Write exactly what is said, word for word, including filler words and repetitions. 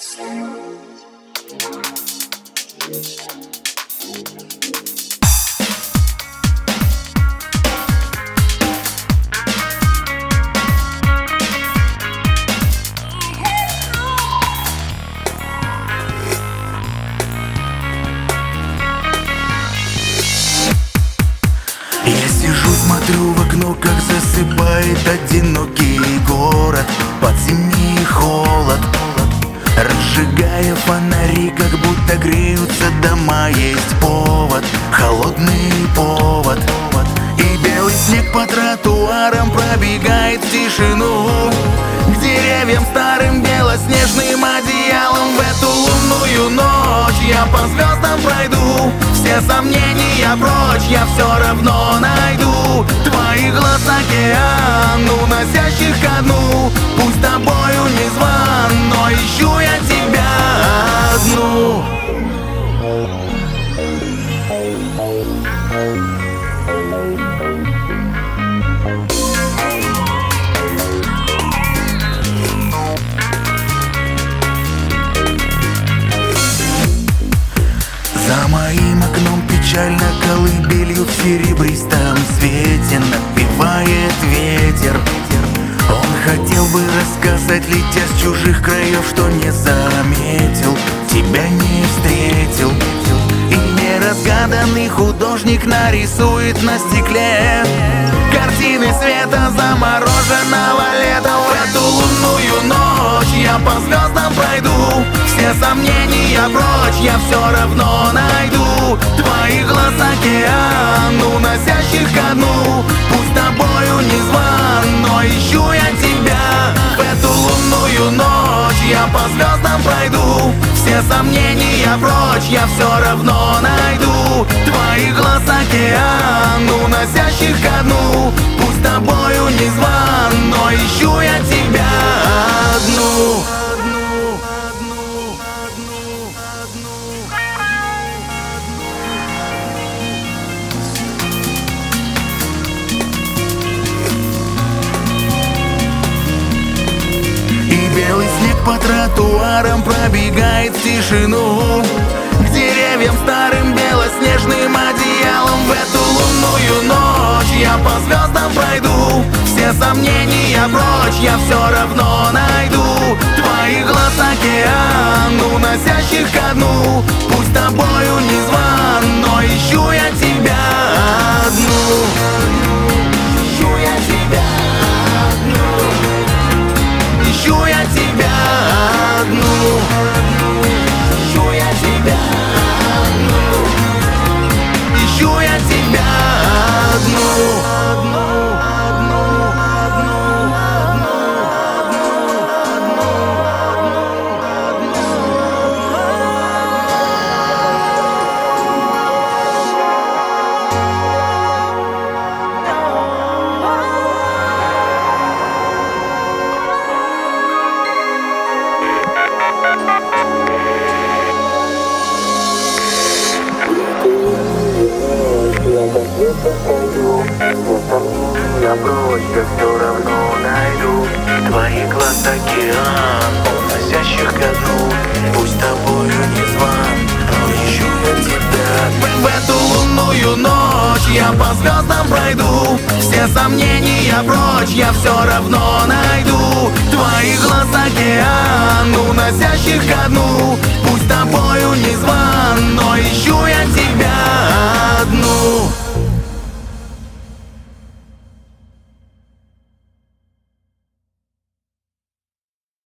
Я сижу, смотрю в окно, как засыпает одинокий город. Под зимний холод, разжигая фонари, как будто греются дома. Есть повод, холодный повод. И белый снег по тротуарам пробегает в тишину. К деревьям старым белоснежным одеялом. В эту лунную ночь я по звездам пройду. Все сомнения прочь, я все равно найду твои глаз океан, уносящих ко дну. Пусть тобою не зван, но ищу я тебя одну. За моим окном печально колыбелью в серебристом свете напевает ветер. Он хотел бы рассказать, летя с чужих краев, что не заметил, тебя не встретил. И неразгаданный художник нарисует на стекле картины света замороженного лета. В эту лунную ночь я по звездам пройду. Все сомнения прочь, я все равно найду твои глаз океан, уносящих ко дну. Пусть тобою не зван, но ищу я тебя. В эту лунную ночь я по звездам пройду. Все сомнения прочь, я все равно найду твои глаз океан, уносящих ко дну. Пусть тобою не зван, но ищу я тебя одну. Белый снег по тротуарам пробегает в тишину. К деревьям старым белоснежным одеялом. В эту лунную ночь я по звездам пройду. Все сомнения прочь, я все равно найду твои глаз океан, уносящих ко дну. Пусть тобою не зван, но ищу я тебя одну. Ищу я тебя одну. Ищу я тебя одну. Ищу я тебя одну. Ищу я тебя одну. Я прочь, я все равно найду твои глаз океан, уносящих ко дну. Пусть тобою не зван, но ищу я тебя. В эту лунную ночь я по звездам пройду. Все сомнения прочь, я все равно найду твои глаз океан, уносящих ко дну. Пусть тобою не зван,